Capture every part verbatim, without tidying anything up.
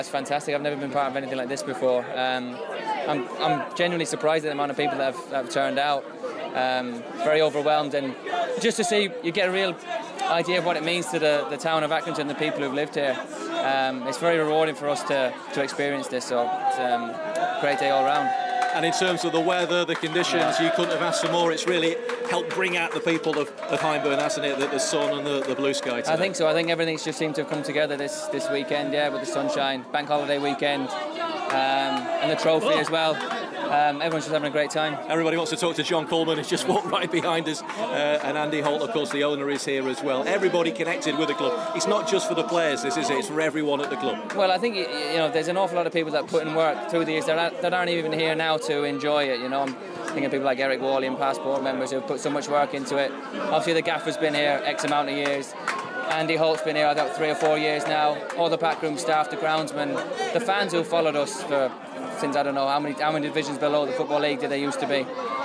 It's fantastic. I've never been part of anything like this before. Um, I'm, I'm genuinely surprised at the amount of people that have, that have turned out. Um, very overwhelmed, and just to see, you get a real idea of what it means to the, the town of Accrington, the people who've lived here. Um, it's very rewarding for us to, to experience this, so it's um, a great day all round. And in terms of the weather, the conditions, you couldn't have asked for more. It's really helped bring out the people of, of Hyndburn, hasn't it? The, the sun and the, the blue sky today. I think so. I think everything's just seemed to have come together this, this weekend, yeah, with the sunshine, bank holiday weekend, um, and the trophy oh. as well. Um, everyone's just having a great time. Everybody wants to talk to John Coleman. He's just walked right behind us. Uh, and Andy Holt, of course, the owner, is here as well. Everybody connected with the club. It's not just for the players, this is it. It's for everyone at the club. Well, I think, you know, there's an awful lot of people that put in work through the years that, that aren't even here now to enjoy it, you know. I'm thinking of people like Eric Worley and past board members who've put so much work into it. Obviously, the gaffer's been here X amount of years. Andy Holt's been here, I think, three or four years now. All the backroom staff, the groundsmen, the fans who followed us for since I don't know how many how many divisions below the Football League did they used to be.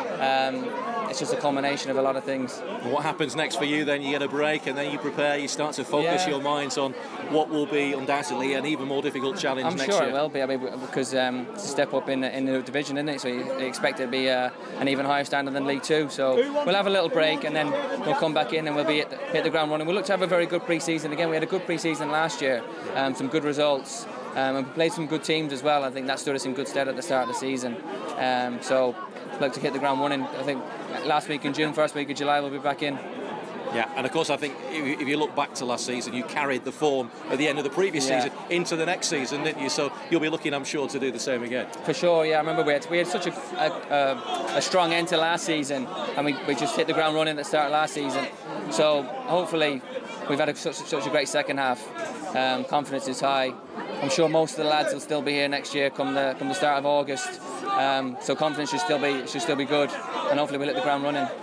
Um, it's just a culmination of a lot of things. What happens next for you then? You get a break and then you prepare, you start to focus yeah. your minds on what will be undoubtedly an even more difficult challenge I'm next sure year. it will be, I mean, because um, it's a step up in, in the division, isn't it? So you expect it to be uh, an even higher standard than League Two. So we'll have a little break and then we'll come back in and we'll be hit the, hit the ground running. We'll look to have a very good pre-season. Again, we had a good pre-season last year, um, some good results. Um, and we played some good teams as well. I think that stood us in good stead at the start of the season. Um, so, look to hit the ground running. I think last week in June, first week of July, we'll be back in. Yeah, and of course, I think if you look back to last season, you carried the form at the end of the previous yeah. season into the next season, didn't you? So you'll be looking, I'm sure, to do the same again. For sure, yeah. I remember we had we had such a a, a strong end to last season, and we, we just hit the ground running at the start of last season. So hopefully, we've had a, such such a great second half. Um, confidence is high. I'm sure most of the lads will still be here next year, come the come the start of August. Um, so confidence should still be should still be good, and hopefully we'll hit the ground running.